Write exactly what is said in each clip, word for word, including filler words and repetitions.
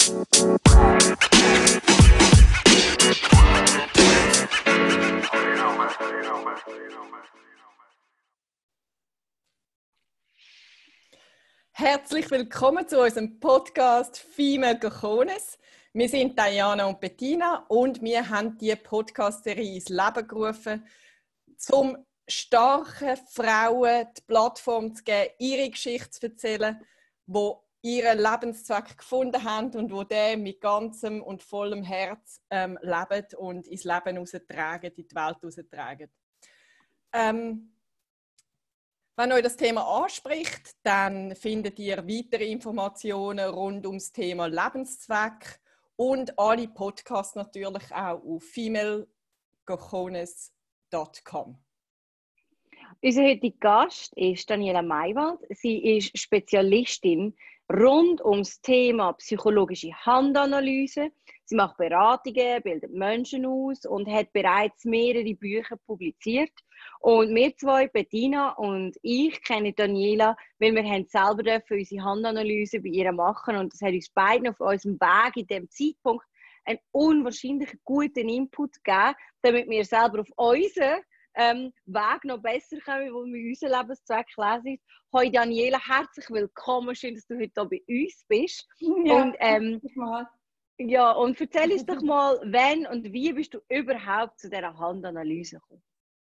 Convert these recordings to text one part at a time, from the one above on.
Herzlich willkommen zu unserem Podcast Female Cojones. Wir sind Diana und Bettina und wir haben diese Podcast-Serie ins Leben gerufen, um starken Frauen die Plattform zu geben, ihre Geschichte zu erzählen, die ihren Lebenszweck gefunden haben und die den mit ganzem und vollem Herz ähm, leben und ins Leben heraustragen, in die Welt heraustragen. Ähm, Wenn euch das Thema anspricht, dann findet ihr weitere Informationen rund ums Thema Lebenszweck und alle Podcasts natürlich auch auf female cojones punkt com. Unser heutiger Gast ist Daniela Maywald. Sie ist Spezialistin rund ums Thema psychologische Handanalyse. Sie macht Beratungen, bildet Menschen aus und hat bereits mehrere Bücher publiziert. Und wir zwei, Bettina und ich, kennen Daniela, weil wir haben selber dürfen unsere Handanalyse bei ihr machen und das hat uns beiden auf unserem Weg in diesem Zeitpunkt einen unwahrscheinlich guten Input gegeben, damit wir selber auf unseren ähm, Weg noch besser kommen, wo wir unseren Lebenszweck lesen. Hoi Daniela, herzlich willkommen, schön, dass du heute hier bei uns bist. Ja, und, ähm, ja, und erzähl uns doch mal, wann und wie bist du überhaupt zu dieser Handanalyse gekommen?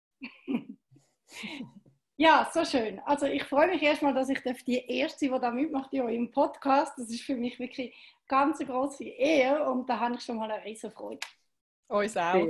Ja, so schön. Also ich freue mich erstmal, dass ich die Erste sein darf, die da mitmacht in eurem Podcast. Das ist für mich wirklich ganz eine grosse Ehre und da habe ich schon mal eine riesen Freude. Uns auch.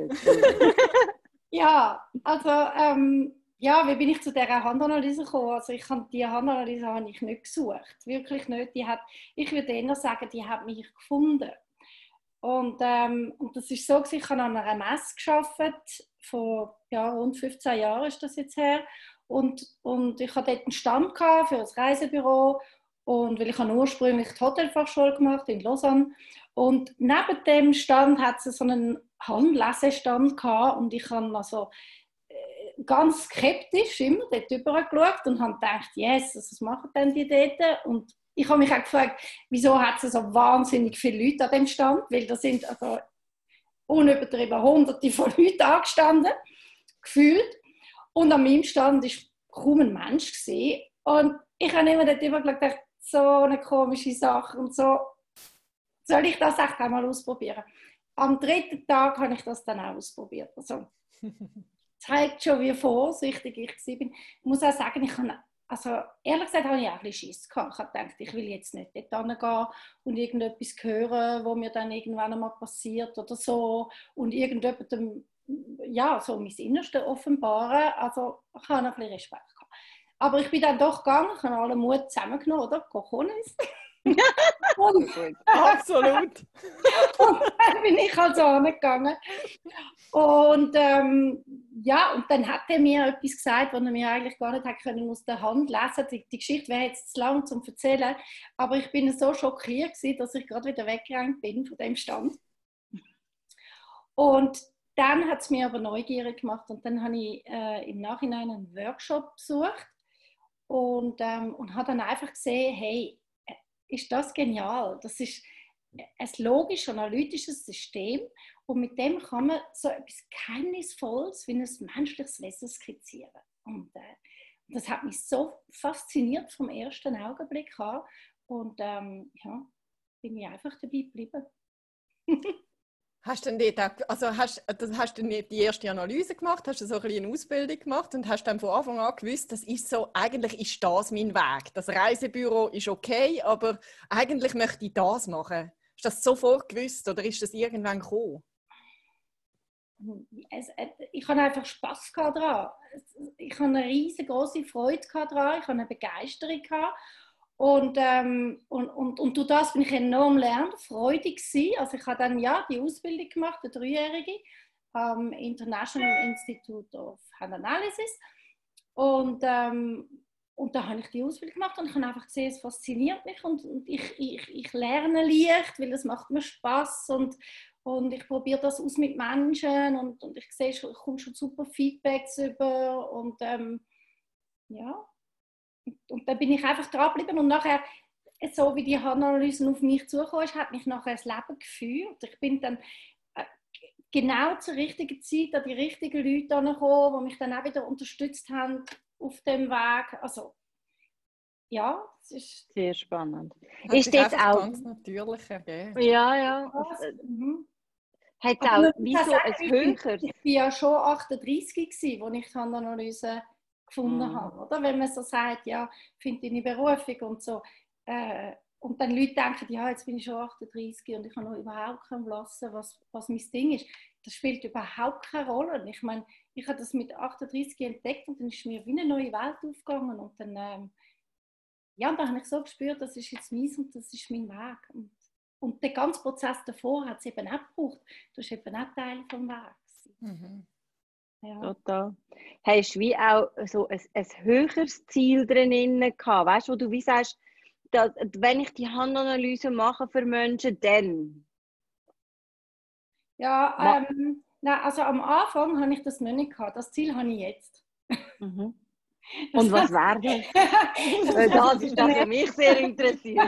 Ja, also ähm, ja, wie bin ich zu dieser Handanalyse gekommen? Also ich habe die Handanalyse habe ich nicht gesucht, wirklich nicht. Die hat, ich würde eher sagen, die hat mich gefunden. Und, ähm, und das ist so, ich habe an einer Messe gearbeitet, vor ja, rund fünfzehn Jahren ist das jetzt her. Und, und ich hatte dort einen Stand für ein Reisebüro. Und weil ich habe ursprünglich die Hotelfachschule gemacht in Lausanne. Und neben dem Stand hat es so einen Handlesestand gehabt. Und ich habe also äh, ganz skeptisch immer dort rüber geschaut und habe gedacht, yes, was machen denn die dort? Und ich habe mich auch gefragt, wieso hat es so wahnsinnig viele Leute an dem Stand? Weil da sind also unübertrieben hunderte von Leuten angestanden, gefühlt. Und an meinem Stand war kaum ein Mensch gewesen. Und ich habe immer dort immer gedacht, so eine komische Sache und so, soll ich das echt einmal ausprobieren? Am dritten Tag habe ich das dann auch ausprobiert. Also, zeigt schon, wie vorsichtig ich war. Ich muss auch sagen, ich habe, also, ehrlich gesagt habe ich auch ein bisschen Schiss gehabt. Ich habe gedacht, ich will jetzt nicht dort hingehen und irgendetwas hören, was mir dann irgendwann einmal passiert oder so. Und irgendjemandem, ja, so mein Innerstes offenbaren. Also, ich habe ein bisschen Respekt gehabt. Aber ich bin dann doch gegangen, ich habe alle Mut zusammengenommen, oder? Cojones. und, Absolut. Und dann bin ich also angegangen. Und ähm, ja, und dann hat er mir etwas gesagt, was er mir eigentlich gar nicht hätte können aus der Hand lesen. Die, die Geschichte wäre jetzt zu lang zum Erzählen, aber ich bin so schockiert gewesen, dass ich gerade wieder weggerannt bin von dem Stand. Und dann hat es mir aber neugierig gemacht und dann habe ich äh, im Nachhinein einen Workshop besucht und, ähm, und habe dann einfach gesehen, hey, ist das genial. Das ist ein logisch-analytisches System und mit dem kann man so etwas Geheimnisvolles wie ein menschliches Wesen skizzieren. Und äh, das hat mich so fasziniert vom ersten Augenblick an und ähm, ja, bin ich einfach dabei geblieben. Hast du denn dort, also hast, hast du die erste Analyse gemacht, hast du so ein bisschen eine Ausbildung gemacht und hast dann von Anfang an gewusst, das ist so, eigentlich ist das mein Weg. Das Reisebüro ist okay, aber eigentlich möchte ich das machen. Hast du das sofort gewusst oder ist das irgendwann gekommen? Ich hatte einfach Spass daran. Ich hatte eine riesengroße Freude daran, ich hatte eine Begeisterung daran. Und, ähm, und, und, und durch das bin ich enorm lernfreudig gewesen. Also ich habe dann ja die Ausbildung gemacht, eine dreijährige, am International Institute of Hand Analysis. Und, ähm, und da habe ich die Ausbildung gemacht und ich habe einfach gesehen, es fasziniert mich und, und ich, ich, ich lerne leicht, weil es macht mir Spass und, und ich probiere das aus mit Menschen und, und ich sehe, ich komme schon super Feedbacks über und ähm, ja. Und dann bin ich einfach dran geblieben und nachher so wie die Handanalyse auf mich zugekommen ist, hat mich nachher das Leben geführt. Ich bin dann äh, genau zur richtigen Zeit an die richtigen Leute gekommen, die mich dann auch wieder unterstützt haben auf dem Weg. Also, ja, das ist... Sehr spannend. Hat Ist sich das einfach auch... ganz natürlich ergeben. Ja, ja. Was? Mhm. Hat es Aber auch man muss wie so sagen, ein ich bin, höheres... ich bin ja schon achtunddreißig gewesen, als ich die Handanalyse gefunden Mhm. habe. Oder? Wenn man so sagt, ja, finde deine Berufung und so. Äh, und dann Leute denken, ja, jetzt bin ich schon achtunddreißig und ich habe noch überhaupt keinen Blassen, was, was mein Ding ist. Das spielt überhaupt keine Rolle. Ich meine, ich habe das mit achtunddreißig entdeckt und dann ist mir wie eine neue Welt aufgegangen. Und dann, ähm, ja, und dann habe ich so gespürt, das ist jetzt meins und das ist mein Weg. Und, und der ganze Prozess davor hat es eben auch gebraucht. Das war eben auch Teil des Weges. Mhm. Ja. Total. Hast du wie auch so ein, ein höheres Ziel drin gehabt? Weißt du, wo du wie sagst, dass, wenn ich die Handanalyse mache für Menschen, dann? Ja, ähm, nein, also am Anfang habe ich das noch nicht gehabt. Das Ziel habe ich jetzt. Mhm. Und was wäre das? das, das ist das, was mich sehr interessiert.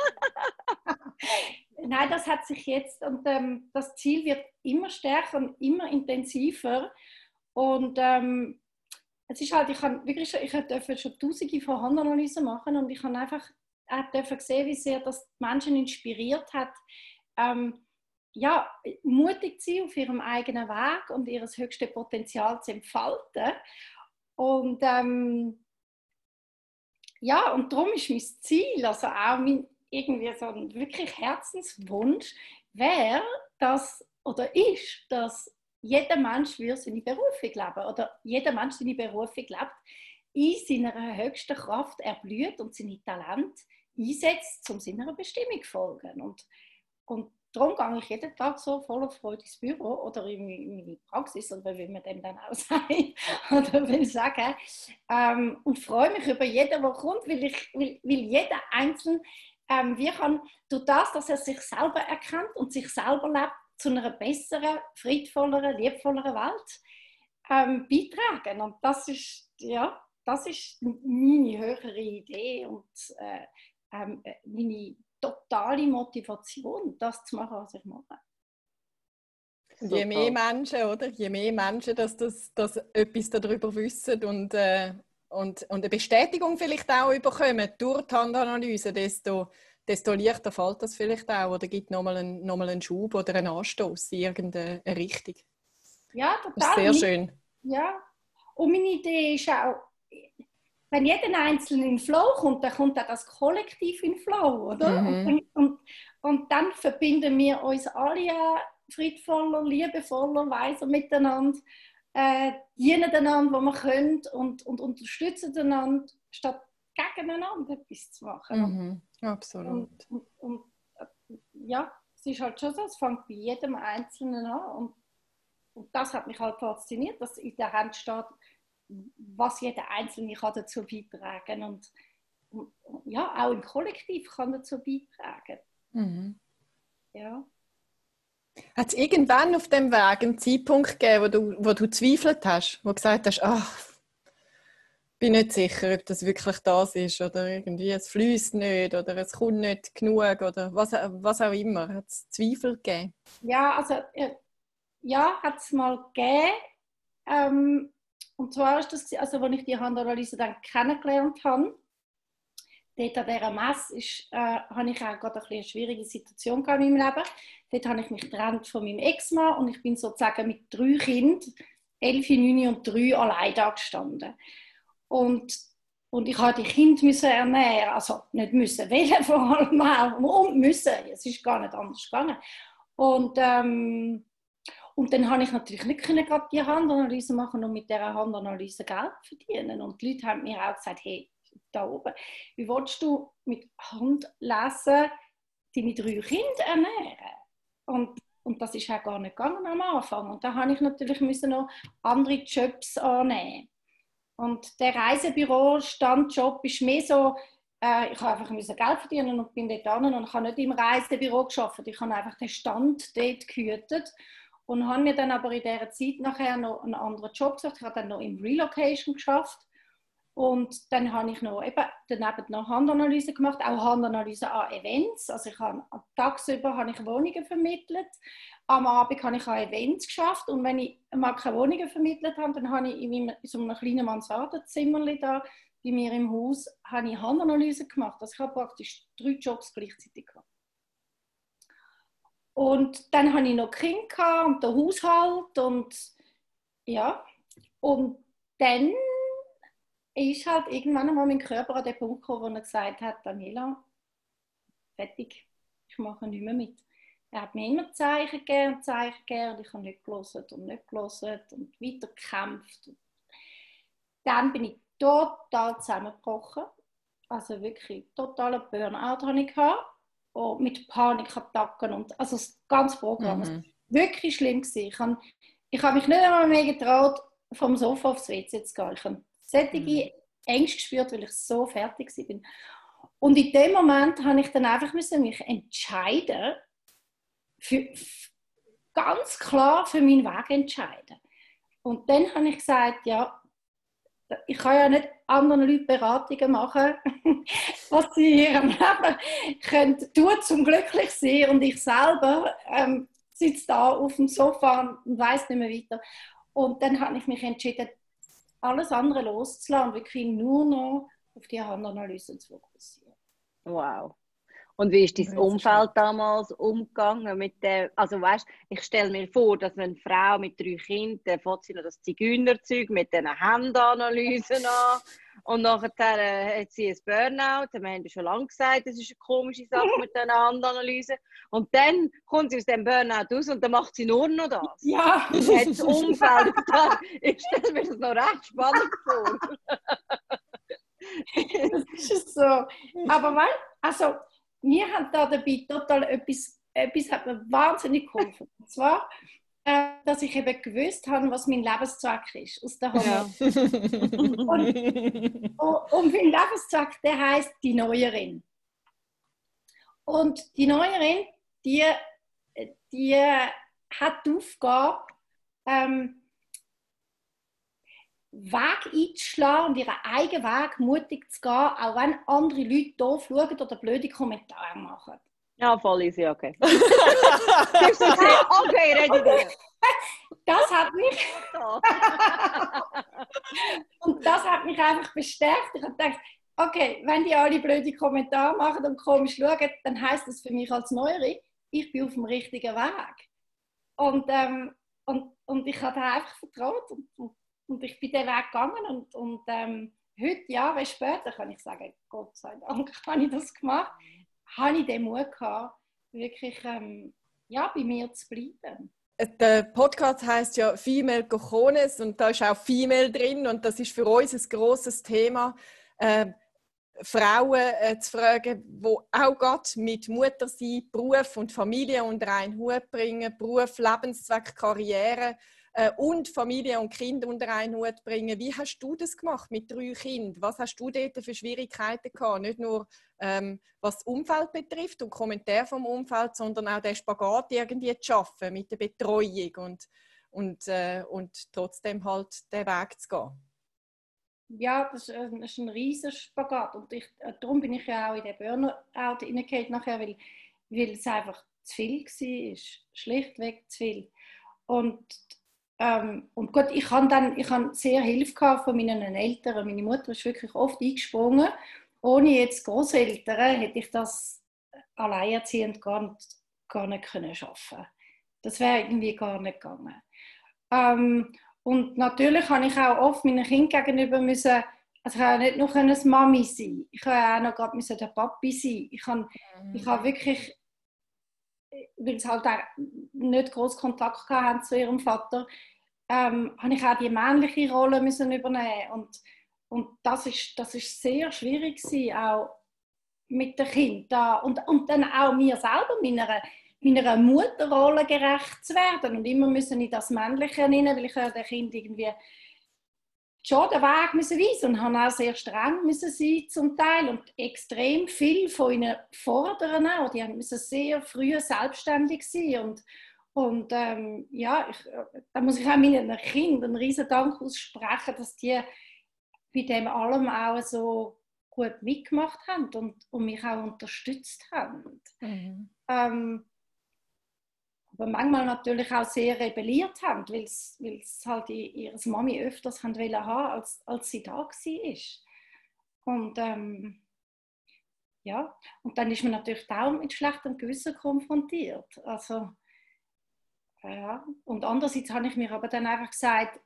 Nein, das hat sich jetzt und ähm, das Ziel wird immer stärker und immer intensiver. Und ähm, es ist halt, ich habe wirklich schon, ich durfte schon tausende von Handanalysen machen und ich habe einfach auch sehen, wie sehr das die Menschen inspiriert hat, ähm, ja, mutig zu sein auf ihrem eigenen Weg und ihr höchstes Potenzial zu entfalten. Und ähm, ja, und darum ist mein Ziel, also auch mein irgendwie so ein wirklich Herzenswunsch, wäre, dass oder ist, dass jeder Mensch will seine Berufung leben oder jeder Mensch seine Berufung lebt, in seiner höchsten Kraft erblüht und seine Talente einsetzt, um seiner Bestimmung zu folgen. Und, und darum gehe ich jeden Tag so voller Freude ins Büro oder in meine Praxis, oder wie man dem dann auch sagt, oder will sagen, ähm, und freue mich über jeden, der kommt, weil, ich, weil, weil jeder Einzelne ähm, wir kann durch das, dass er sich selber erkennt und sich selber lebt, zu einer besseren, friedvolleren, liebevolleren Welt ähm, beitragen. Und das ist, ja, das ist meine höhere Idee und äh, ähm, meine totale Motivation, das zu machen, was ich mache. Und je mehr Menschen, oder? Je mehr Menschen, dass das dass etwas darüber wissen und, äh, und, und eine Bestätigung vielleicht auch bekommen durch die Handanalyse, desto, desto leichter fällt das vielleicht auch oder gibt nochmal einen, nochmal einen Schub oder einen Anstoß in irgendeine Richtung. Ja, total. Das ist sehr schön. Ja. Und meine Idee ist auch, wenn jeder Einzelne in den Flow kommt, dann kommt auch das Kollektiv in den Flow, oder? Mhm. Und, und, und dann verbinden wir uns alle friedvoller, liebevoller, weiser miteinander, äh, dienen einander, wo wir können und, und unterstützen einander, statt gegeneinander etwas zu machen. Mhm. Absolut. Und, und, und ja, es ist halt schon so, es fängt bei jedem Einzelnen an und, und das hat mich halt fasziniert, dass in der Hand steht, was jeder Einzelne kann dazu beitragen und, und ja, auch im Kollektiv kann dazu beitragen. Mhm. Ja. Hat es irgendwann auf dem Weg einen Zeitpunkt gegeben, wo du, wo du zweifelt hast, wo du gesagt hast, ach, bin nicht sicher, ob das wirklich das ist oder irgendwie es fließt nicht oder es kommt nicht genug oder was, was auch immer. Hat es Zweifel gegeben? Ja, also ja, hat es mal gegeben. Ähm, und zwar ist das, also als ich die Handanalyse dann kennengelernt habe, dort an dieser Messe ist, äh, habe ich auch gerade eine schwierige Situation in meinem Leben. Dort habe ich mich getrennt von meinem Ex-Mann und ich bin sozusagen mit drei Kindern, elf, neun und drei, allein da gestanden. Und, und ich musste die Kinder ernähren, also nicht müssen, wählen vor allem auch, und müssen, es ist gar nicht anders gegangen. Und, ähm, und dann habe ich natürlich nicht können, gerade die Handanalyse machen und mit dieser Handanalyse Geld verdienen. Und die Leute haben mir auch gesagt, hey, da oben, wie willst du mit Handlesen deine drei Kinder ernähren? Und, und das ist auch gar nicht gegangen am Anfang. Und da habe ich natürlich müssen noch andere Jobs annehmen. Und der Reisebüro-Standjob ist mehr so, äh, ich habe einfach Geld verdienen und bin dort hin und ich habe nicht im Reisebüro gearbeitet. Ich habe einfach den Stand dort gehütet und habe mir dann aber in dieser Zeit nachher noch einen anderen Job gesucht. Ich habe dann noch im Relocation geschafft Und dann habe ich noch eben daneben noch Handanalyse gemacht, auch Handanalyse an Events. Also ich habe tagsüber habe ich Wohnungen vermittelt, am Abend habe ich an Events geschafft und wenn ich mal keine Wohnungen vermittelt habe, dann habe ich in, meinem, in so einem kleinen Mansardenzimmer da bei mir im Haus habe ich Handanalyse gemacht. Also ich habe praktisch drei Jobs gleichzeitig gehabt. Und dann hatte ich noch Kinder und den Haushalt und ja, und dann ist halt irgendwann einmal mein Körper an den Punkt gekommen, wo er gesagt hat, Daniela, fertig, ich mache nicht mehr mit. Er hat mir immer Zeichen gegeben und Zeichen gegeben und ich habe nicht gelesen und nicht gelesen und weiter gekämpft. Dann bin ich total zusammengebrochen, also wirklich totaler Burnout hatte ich gehabt, und mit Panikattacken und also das ganze Programm. Es war wirklich schlimm gewesen. Ich habe, ich habe mich nicht einmal mehr getraut, vom Sofa aufs W C zu gehen. Ich habe solche mhm. Ängste gespürt, weil ich so fertig war. Und in dem Moment habe ich dann einfach mich entscheiden, für, ganz klar für meinen Weg entscheiden. Und dann habe ich gesagt, ja, ich kann ja nicht anderen Leuten Beratungen machen, was sie in ihrem Leben können tun, zum glücklich sein. Und ich selber ähm, sitze da auf dem Sofa und weiss nicht mehr weiter. Und dann habe ich mich entschieden, alles andere loszulassen und wirklich nur noch auf die Handanalyse zu fokussieren. Wow. Und wie ist dein Umfeld damals umgegangen mit der, also weißt, ich stelle mir vor, dass eine Frau mit drei Kindern, fängt sie noch das Zigeunerzeug mit diesen Handanalysen an und nachher äh, hat sie ein Burnout, wir haben ja schon lange gesagt, das ist eine komische Sache mit diesen Handanalysen und dann kommt sie aus dem Burnout raus und dann macht sie nur noch das. Ja. Und hat das Umfeld da, ich stelle mir das noch recht spannend vor. Das ist so, aber weil, also mir hat da dabei total etwas, etwas hat mir wahnsinnig geholfen. Und zwar, äh, dass ich eben gewusst habe, was mein Lebenszweck ist. Aus der ja. und, und, und mein Lebenszweck, der heisst die Neuerin. Und die Neuerin, die, die hat die Aufgabe, ähm, Weg einzuschlagen und ihren eigenen Weg mutig zu gehen, auch wenn andere Leute doof schauen oder blöde Kommentare machen. Ja, voll easy, okay. Okay, rede dir. Das hat mich... und das hat mich einfach bestärkt. Ich habe gedacht, okay, wenn die alle blöde Kommentare machen und komisch schauen, dann heisst das für mich als Neuere, ich bin auf dem richtigen Weg. Und, ähm, und, und ich habe einfach vertraut und, und Und ich bin den Weg gegangen und, und ähm, heute, Jahre später, kann ich sagen, Gott sei Dank habe ich das gemacht, habe ich den Mut gehabt, wirklich ähm, ja, bei mir zu bleiben. Der Podcast heisst ja «Female Cojones» und da ist auch «Female» drin und das ist für uns ein grosses Thema, äh, Frauen äh, zu fragen, die auch gerade mit Muttersein, Beruf und Familie unter einen Hut bringen, Beruf, Lebenszweck, Karriere, und Familie und Kinder unter einen Hut bringen. Wie hast du das gemacht mit drei Kindern? Was hast du dort für Schwierigkeiten gehabt? Nicht nur ähm, was das Umfeld betrifft und Kommentare vom Umfeld, sondern auch den Spagat irgendwie zu schaffen mit der Betreuung und, und, äh, und trotzdem halt den Weg zu gehen. Ja, das ist ein riesiger Spagat und ich, darum bin ich ja auch in den Burnout hineingefallen nachher, weil, weil es einfach zu viel war, schlichtweg zu viel. Und Ähm, und gut, ich hatte dann, ich hatte sehr Hilfe von meinen Eltern. Meine Mutter ist wirklich oft eingesprungen. Ohne jetzt Großeltern hätte ich das alleinerziehend gar nicht, gar nicht können schaffen. Das wäre irgendwie gar nicht gegangen. Ähm, und natürlich habe ich auch oft meinen Kindern gegenüber müssen, also ich habe nicht nur eine Mami sein, ich habe auch noch gerade der Papi sein. Ich habe, mhm. ich habe wirklich, weil sie halt auch nicht groß Kontakt hatten zu ihrem Vater, ähm, habe ich auch die männliche Rolle müssen übernehmen und und das ist das ist sehr schwierig gewesen, auch mit den Kindern und und dann auch mir selber meiner meiner Mutterrolle gerecht zu werden und immer müssen in das Männliche hinein, weil ich ja den Kind irgendwie schon den Weg müssen weisen und habe auch sehr streng müssen sein zum Teil und extrem viel von ihnen fordern auch. Die müssen sehr früh selbstständig sein und, und ähm, ja, ich, da muss ich auch meinen Kindern einen riesen Dank aussprechen, dass die bei dem allem auch so gut mitgemacht haben und, und mich auch unterstützt haben. Mhm. Ähm, aber manchmal natürlich auch sehr rebelliert haben, weil es halt ihre Mami öfters haben wollen haben, als, als sie da war. Und ähm, ja, und dann ist man natürlich auch mit schlechtem Gewissen konfrontiert. Also, ja. Und andererseits habe ich mir aber dann einfach gesagt,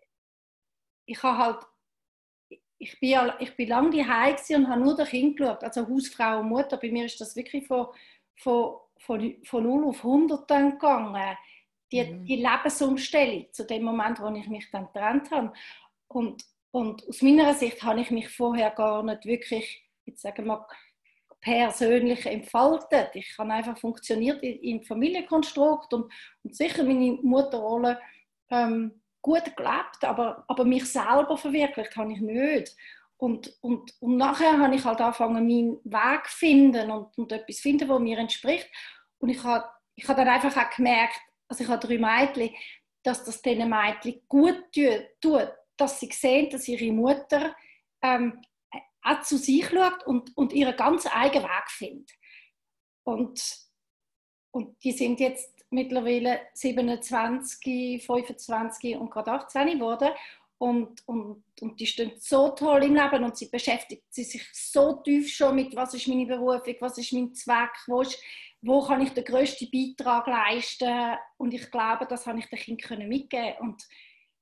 ich habe halt, ich bin, ich bin lange daheim und habe nur das Kind geschaut, also Hausfrau und Mutter. Bei mir ist das wirklich von, von, von, von null auf hundert dann gegangen. Die, mhm. die Lebensumstellung zu dem Moment, wo ich mich dann getrennt habe. Und, und aus meiner Sicht habe ich mich vorher gar nicht wirklich, jetzt sagen wir, persönlich entfaltet. Ich habe einfach funktioniert im Familienkonstrukt und, und sicher meine Mutterrolle ähm, gut gelebt, aber, aber mich selber verwirklicht habe ich nicht. Und, und, und nachher habe ich halt angefangen, meinen Weg zu finden und, und etwas zu finden, das mir entspricht. Und ich habe, ich habe dann einfach auch gemerkt, also ich habe drei Mädchen, dass das diesen Mädchen gut tut, dass sie sehen, dass ihre Mutter ähm, auch zu sich schaut und, und ihren ganz eigenen Weg findet. Und, und die sind jetzt mittlerweile siebenundzwanzig, fünfundzwanzig und gerade achtzehn geworden. Und, und, und die stehen so toll im Leben und sie beschäftigt sie sich so tief schon mit, was ist meine Berufung, was ist mein Zweck, wo, ist, wo kann ich den grössten Beitrag leisten. Und ich glaube, das habe ich den Kindern mitgeben können. Und,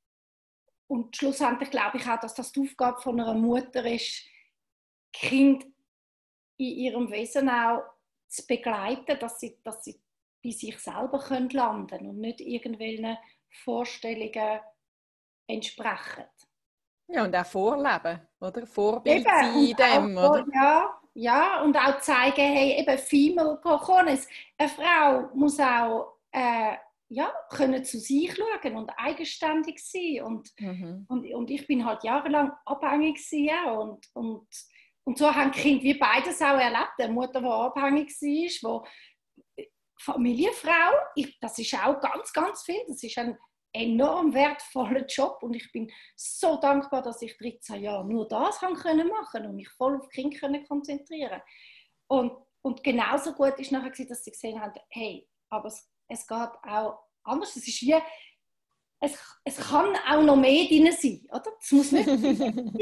und schlussendlich glaube ich auch, dass das die Aufgabe von einer Mutter ist, Kind in ihrem Wesen auch zu begleiten, dass sie, dass sie bei sich selber können landen und nicht irgendwelchen Vorstellungen entsprechen. Ja, und auch vorleben, oder? Vorbild sein in dem, auch, oder? Ja, ja, und auch zeigen, hey, eben Female Cojones. Eine Frau muss auch äh, ja, können zu sich schauen und eigenständig sein. Und, mhm. und, und ich bin halt jahrelang abhängig gewesen, und, und Und so haben die Kinder wie beides auch erlebt. Eine Mutter, die abhängig war, die Familienfrau, ich, das ist auch ganz, ganz viel. Das ist ein enorm wertvoller Job und ich bin so dankbar, dass ich dreizehn Jahre nur das machen konnte und mich voll auf die Kinder konzentrieren konnte. Und, und genauso gut war nachher, dass sie gesehen haben, hey, aber es, es geht auch anders. Es ist wie, es, es kann auch noch mehr drin sein, oder? Es muss nicht sein.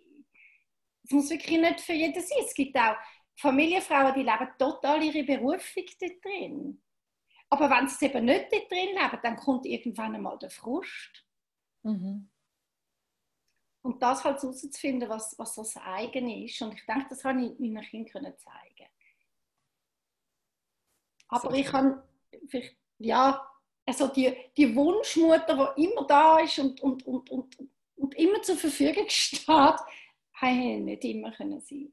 Es muss wirklich nicht für jeden sein. Es gibt auch Familienfrauen, die leben total ihre Berufung dort drin. Aber wenn sie eben nicht dort drin leben, dann kommt irgendwann einmal der Frust. Mhm. Und das halt herauszufinden, was, was das eigene ist. Und ich denke, das habe ich meinen Kindern zeigen. Aber so ich kann, ja, also die, die Wunschmutter, die immer da ist und, und, und, und, und immer zur Verfügung steht, haben nicht immer können sein.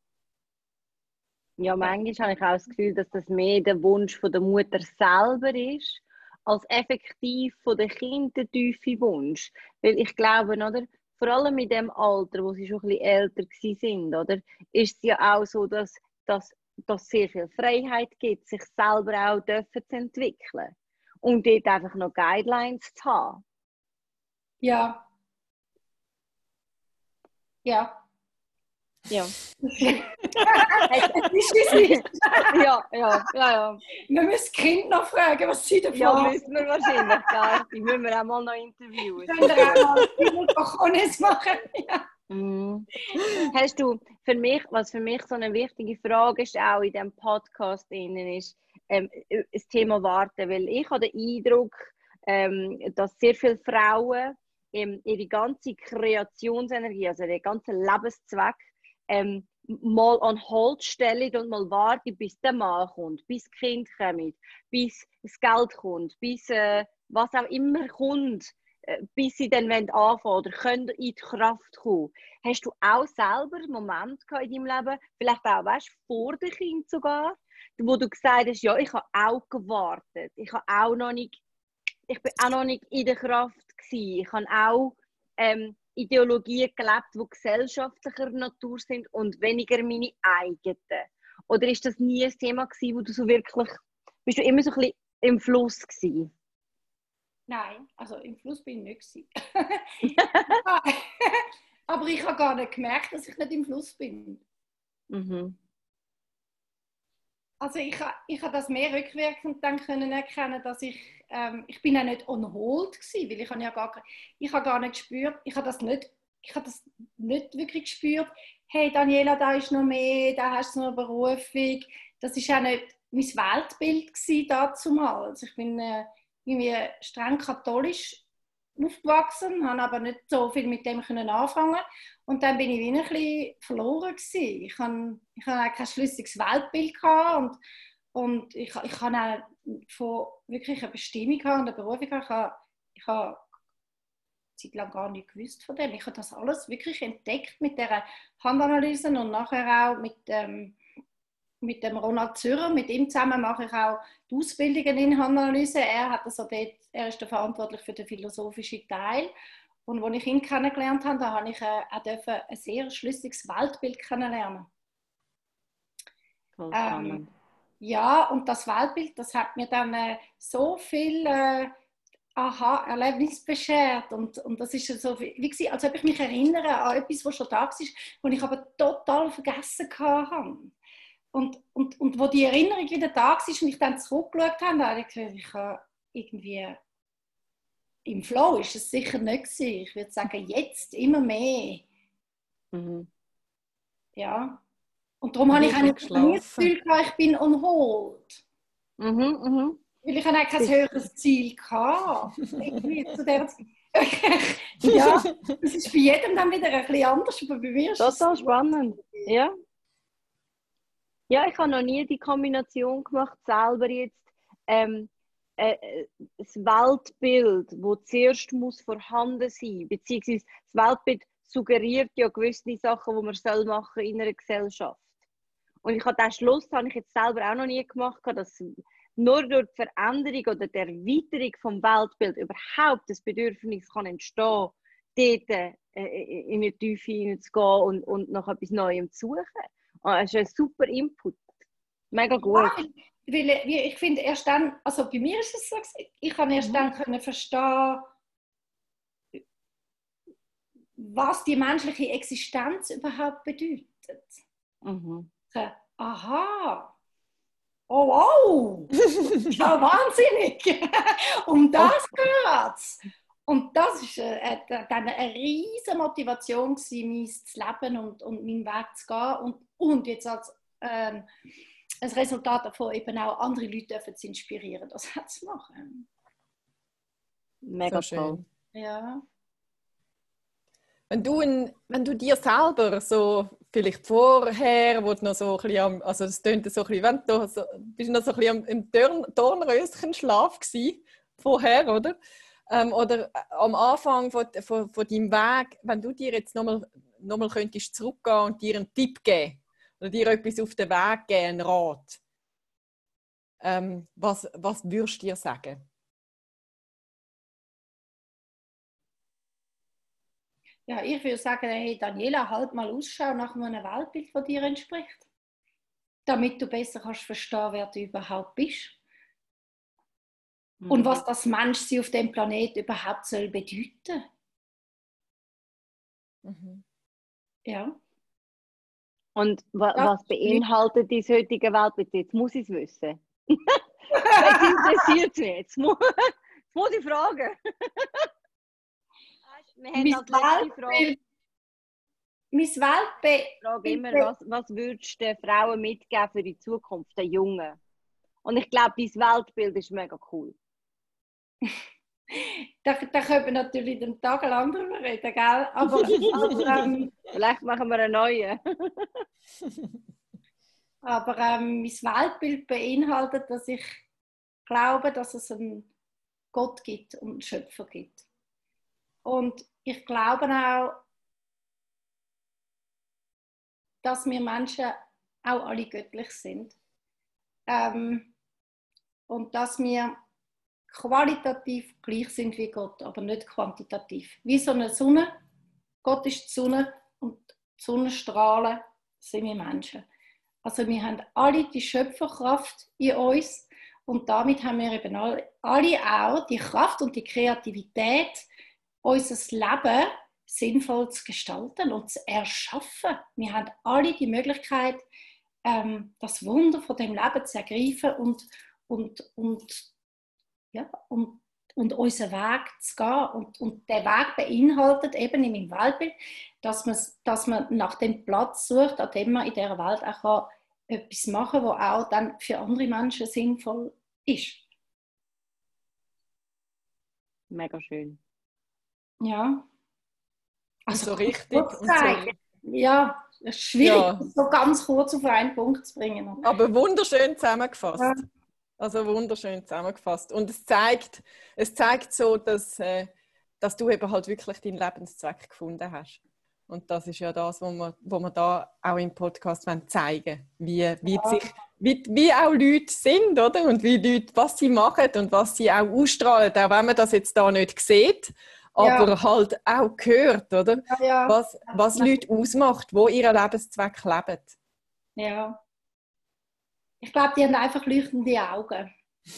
Ja, manchmal habe ich auch das Gefühl, dass das mehr der Wunsch von der Mutter selber ist, als effektiv von den Kindern der tiefe Wunsch. Weil ich glaube, oder, vor allem in dem Alter, wo sie schon ein bisschen älter sind, oder, ist es ja auch so, dass dass es sehr viel Freiheit gibt, sich selber auch dürfen zu entwickeln. Und dort einfach noch Guidelines zu haben. Ja. Ja. Ja. ja, ja, ja, ja, ja. Wir müssen das Kind noch fragen, was sie davon Ja, müssen wir wahrscheinlich, gell? Die müssen wir auch mal noch interviewen. Können wir auch mal Simultanes machen. Ja. Mm. Hast du, für mich, was für mich so eine wichtige Frage ist, auch in diesem Podcast innen ist, ähm, das Thema Warten, weil ich habe den Eindruck, ähm, dass sehr viele Frauen ähm, ihre ganze Kreationsenergie, also den ganzen Lebenszweck, ähm, mal an Hold stellen und mal warten, bis der Mann kommt, bis das Kind kommt, bis das Geld kommt, bis äh, was auch immer kommt, äh, bis sie dann anfangen oder können in die Kraft kommen. Hast du auch selber einen Moment gehabt in deinem Leben, vielleicht auch weißt, vor dem Kind sogar, wo du gesagt hast, ja, ich habe auch gewartet, ich habe auch noch nicht, ich bin auch noch nicht in der Kraft gewesen, ich habe auch ähm, Ideologien gelebt, die gesellschaftlicher Natur sind und weniger meine eigenen? Oder ist das nie ein Thema gewesen, wo du so wirklich, bist du immer so ein bisschen im Fluss gewesen? Nein, also im Fluss bin ich nicht gewesen. Aber ich habe gar nicht gemerkt, dass ich nicht im Fluss bin. Mhm. Also ich, ich habe das mehr rückwirkend dann können erkennen, dass ich, ähm, ich bin ja nicht on hold gewesen, weil ich habe ja gar, ich habe gar nicht gespürt, ich habe das nicht, ich habe das nicht wirklich gespürt, hey Daniela, da ist noch mehr, da hast du noch eine Berufung. Das ist auch nicht mein Weltbild gewesen damals. Ich bin äh, irgendwie streng katholisch aufgewachsen, habe aber nicht so viel mit dem können anfangen. Und dann bin ich wie ein bisschen verloren gewesen. Ich hatte ich hatte kein schlüssiges Weltbild gehabt und, und ich, ich hatte auch von wirklich eine Bestimmung und eine Berufung. Ich habe, ich habe eine Zeit lang gar nicht gewusst von dem. Ich habe das alles wirklich entdeckt mit der Handanalyse und nachher auch mit ähm, mit dem Ronald Zürcher, mit ihm zusammen mache ich auch die Ausbildungen in Handanalyse. Er, hat also dort, er ist verantwortlich für den philosophischen Teil. Und als ich ihn kennengelernt habe, da habe ich äh, auch dürfen ein sehr schlüssiges Weltbild kennenlernen. Voll ähm, ja, und das Weltbild, das hat mir dann äh, so viel äh, Aha-Erlebnis beschert. Und, und das ist so, wie gesagt, als ob ich mich erinnere an etwas, was schon da war, und ich aber total vergessen hatte. Und, und, und wo die Erinnerung wieder da war und ich dann zurückgeschaut habe, habe ich gesagt, ich habe irgendwie im Flow ist es sicher nicht gewesen. Ich würde sagen, jetzt immer mehr. Mhm. Ja. Und darum habe ich eigentlich nie das Gefühl gehabt, ich bin on hold. Mhm, mhm. Weil ich hatte kein höheres Ziel gehabt. Irgendwie zu der Zeit. Ja, das ist bei jedem dann wieder ein bisschen anders, aber bei mir ist es total spannend. Ja. Ja, ich habe noch nie die Kombination gemacht, selber jetzt ähm, äh, das Weltbild, das zuerst muss vorhanden sein muss, beziehungsweise das Weltbild suggeriert ja gewisse Sachen, die man soll machen in einer Gesellschaft. Und ich habe den Schluss, habe ich jetzt selber auch noch nie gemacht, dass nur durch die Veränderung oder die Erweiterung vom Weltbild überhaupt das Bedürfnis kann entstehen, dort äh, in die Tiefe hineinzugehen und, und nach etwas Neuem zu suchen. Das ist ein super Input. Mega gut. Ja, weil, weil ich finde, erst dann, also bei mir ist es so, ich kann erst mhm. dann können verstehen, was die menschliche Existenz überhaupt bedeutet. Mhm. So, aha, oh wow, ja wahnsinnig, um das geht's. Und das war äh, dann eine riesige Motivation gewesen, mein zu leben und, und meinen Weg zu gehen. Und, und jetzt als ähm, ein Resultat davon eben auch andere Leute dürfen zu inspirieren, das zu machen. Mega so toll. Schön. Ja. Wenn du, in, wenn du dir selber so, vielleicht vorher, wo du noch so ein bisschen, also es tönt so ein bisschen, wenn du so, bist du noch so ein bisschen im Dorn, Dornröschenschlaf gewesen, vorher, oder? Ähm, oder am Anfang von, von, von deinem Weg, wenn du dir jetzt nochmal noch mal könntest zurückgehen und dir einen Tipp geben oder dir etwas auf den Weg geben, einen Rat, ähm, was, was würdest du dir sagen? Ja, ich würde sagen, hey Daniela, halt mal Ausschau nach einem Weltbild, das dir entspricht. Damit du besser kannst verstehen, wer du überhaupt bist. Mhm. Und was das Menschsein auf dem Planeten überhaupt soll bedeuten. Mhm. Ja. Und wa das was beinhaltet dein heutige Weltbild? Jetzt muss ich es wissen. Jetzt interessiert mich. Jetzt muss, jetzt muss ich fragen. Wir haben halt letzte Frage. Mein Weltbild. Ich frage immer, was, was würdest du den Frauen mitgeben für die Zukunft, den Jungen? Und ich glaube, dein Weltbild ist mega cool. Da, da können wir natürlich den Tag lang drüber reden, gell? Aber, aber ähm, vielleicht machen wir einen neuen. aber ähm, mein Weltbild beinhaltet, dass ich glaube, dass es einen Gott gibt und einen Schöpfer gibt. Und ich glaube auch, dass wir Menschen auch alle göttlich sind. Ähm, und dass wir qualitativ gleich sind wie Gott, aber nicht quantitativ. Wie so eine Sonne. Gott ist die Sonne und die Sonnenstrahlen sind wir Menschen. Also wir haben alle die Schöpferkraft in uns und damit haben wir eben alle, alle auch die Kraft und die Kreativität, unser Leben sinnvoll zu gestalten und zu erschaffen. Wir haben alle die Möglichkeit, ähm, das Wunder von dem Leben zu ergreifen und, und, und, ja, und, und unseren Weg zu gehen. Und, und der Weg beinhaltet eben in meinem Weltbild, dass man, dass man nach dem Platz sucht, an dem man in dieser Welt auch kann, etwas machen kann, was auch dann für andere Menschen sinnvoll ist. Mega schön. Ja. Also so richtig. Und so, ja, es ist schwierig, ja. das so ganz kurz auf einen Punkt zu bringen. Aber wunderschön zusammengefasst. Ja. Also wunderschön zusammengefasst. Und es zeigt, es zeigt so, dass, äh, dass du eben halt wirklich deinen Lebenszweck gefunden hast. Und das ist ja das, was wir, was wir da auch im Podcast zeigen wollen. Wie, wie, Ja. sich, wie, wie auch Leute sind, oder? Und wie Leute, was sie machen und was sie auch ausstrahlen, auch wenn man das jetzt da nicht sieht, aber ja. halt auch hört, oder? Ja, ja. Was, was Leute ausmacht, wo ihren Lebenszweck leben. Ja. Ich glaube, die haben einfach leuchtende Augen.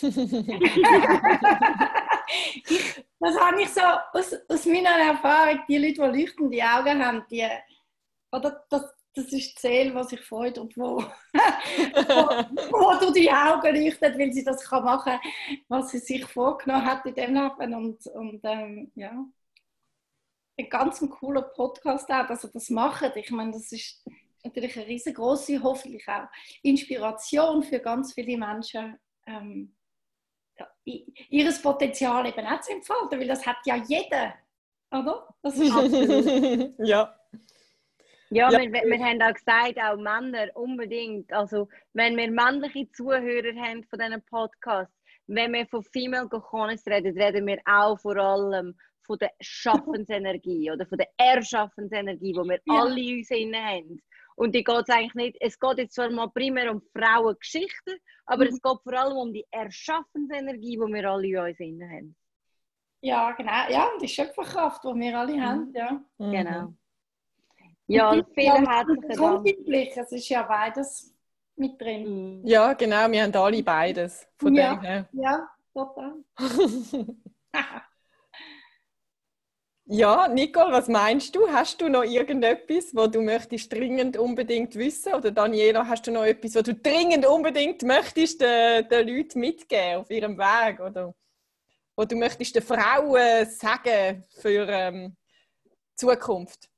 ich, das habe ich so aus, aus meiner Erfahrung, die Leute, die leuchtende Augen haben, die, oder das, das ist die Seele, die sich freut und wo, wo, wo durch die Augen leuchtet, weil sie das kann machen kann, was sie sich vorgenommen hat in dem Leben. Und, und ähm, ja, ein ganz cooler Podcast auch, dass sie das machen. Ich meine, das ist natürlich eine riesengroße, hoffentlich auch Inspiration für ganz viele Menschen, ähm, ja, ihr Potenzial eben auch zu entfalten, weil das hat ja jeder, oder? Das ist absolut. ja. Ja, ja. Wir, wir haben auch gesagt, auch Männer unbedingt. Also, wenn wir männliche Zuhörer haben von diesen Podcasts, wenn wir von Female Cojones reden, reden wir auch vor allem von der Schaffensenergie oder von der Erschaffensenergie, die wir ja. alle in uns innen haben. Und die geht es eigentlich nicht, es geht jetzt zwar mal primär um Frauengeschichten, aber mhm. es geht vor allem um die Erschaffensenergie, die wir alle in uns innen haben. Ja, genau. Ja, und die Schöpferkraft, die wir alle mhm. haben. Ja. Mhm. Genau. Ja, vielen herzlichen Dank. Es ist ja beides mit drin. Ja, genau, wir haben alle beides. Von ja, dem her. Ja, total. Ja, Nicole, was meinst du? Hast du noch irgendetwas, was du möchtest dringend unbedingt wissen? Oder Daniela, hast du noch etwas, was du dringend unbedingt möchtest den, den Leuten mitgeben auf ihrem Weg? Oder was du möchtest den Frauen sagen für ähm, die Zukunft?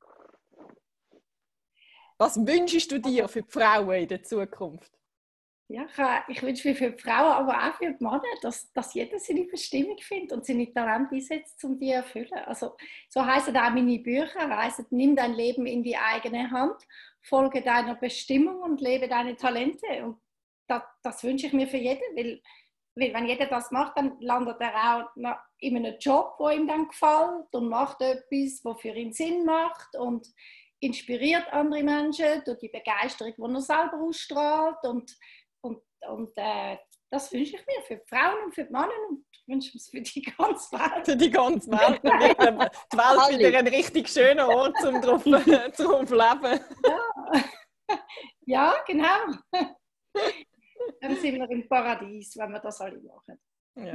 Was wünschst du dir für die Frauen in der Zukunft? Ja, ich, ich wünsche mir für die Frauen, aber auch für die Männer, dass, dass jeder seine Bestimmung findet und seine Talente einsetzt, um die zu erfüllen. Also, so heißen auch meine Bücher, heißen, nimm dein Leben in die eigene Hand, folge deiner Bestimmung und lebe deine Talente. Und das, das wünsche ich mir für jeden, weil, weil wenn jeder das macht, dann landet er auch in einem Job, der ihm dann gefällt und macht etwas, was für ihn Sinn macht und inspiriert andere Menschen durch die Begeisterung, die er selber ausstrahlt. Und Und, und äh, das wünsche ich mir für die Frauen und für die Männer und ich wünsche es für die ganze Welt. Für die ganze Welt. Dann wird die Welt wieder ein richtig schöner Ort, um drauf, drauf zu leben. Ja. Ja, genau. Dann sind wir im Paradies, wenn wir das alle machen. Ja.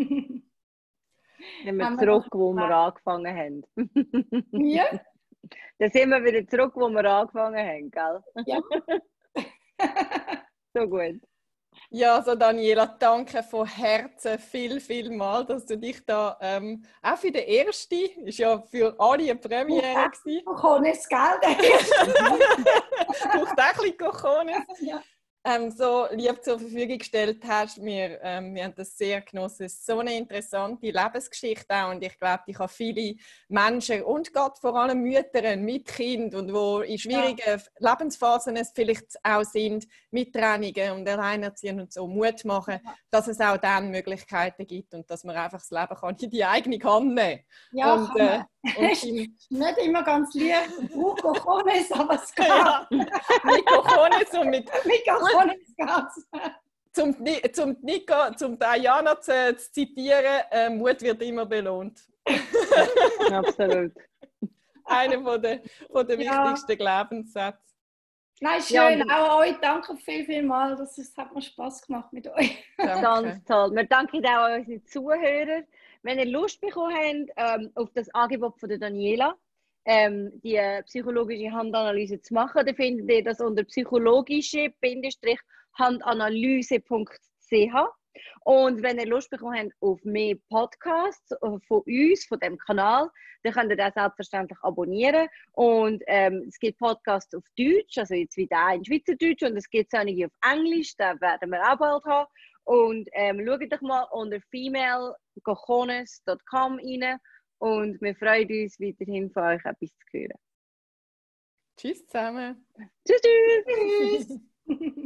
Wenn wir zurück, wo wir angefangen haben. Ja. Dann sind wir wieder zurück, wo wir angefangen haben, gell? Ja. So gut. Ja, also Daniela, danke von Herzen viel, viel mal, dass du dich da ähm, auch für den ersten, ist ja für alle eine Premiere gewesen. Cojones, gell? Braucht auch ein bisschen Cojones. Ja. Ähm, so lieb zur Verfügung gestellt hast. Wir, ähm, wir haben das sehr genossen. Es ist so eine interessante Lebensgeschichte auch. Und ich glaube, ich habe viele Menschen und gerade vor allem Mütter mit Kind und wo in schwierigen ja. Lebensphasen es vielleicht auch sind, mit Trennungen und Alleinerziehenden und so Mut machen, ja. dass es auch dann Möglichkeiten gibt und dass man einfach das Leben kann in die eigene Hand nehmen kann. Ja, und, kann äh, und im, nicht immer ganz lieb, mit Cojones, aber es geht. Ja, mit Cojones und mit... mit Cojones geht's. Zum, zum, Nico, zum Diana zu, zu zitieren, äh, Mut wird immer belohnt. Absolut. Einer von der, von der ja. wichtigsten Glaubenssätze. Nein, schön. Ja, auch euch danke viel, viel mal. Das ist, hat mir Spass gemacht mit euch. Danke. Ganz toll. Wir danken auch unseren Zuhörern. Wenn ihr Lust bekommen habt ähm, auf das Angebot von der Daniela, ähm, die psychologische Handanalyse zu machen, dann findet ihr das unter psychologische-handanalyse punkt c h. Und wenn ihr Lust bekommen habt auf mehr Podcasts von uns, von dem Kanal, dann könnt ihr das selbstverständlich abonnieren. Und ähm, es gibt Podcasts auf Deutsch, also jetzt wie der in Schweizerdeutsch, und es gibt einige auf Englisch, da werden wir auch bald haben. Und ähm, schaut doch mal unter female cojones punkt com rein und wir freuen uns weiterhin von euch etwas zu hören. Tschüss zusammen. Tschüss, tschüss.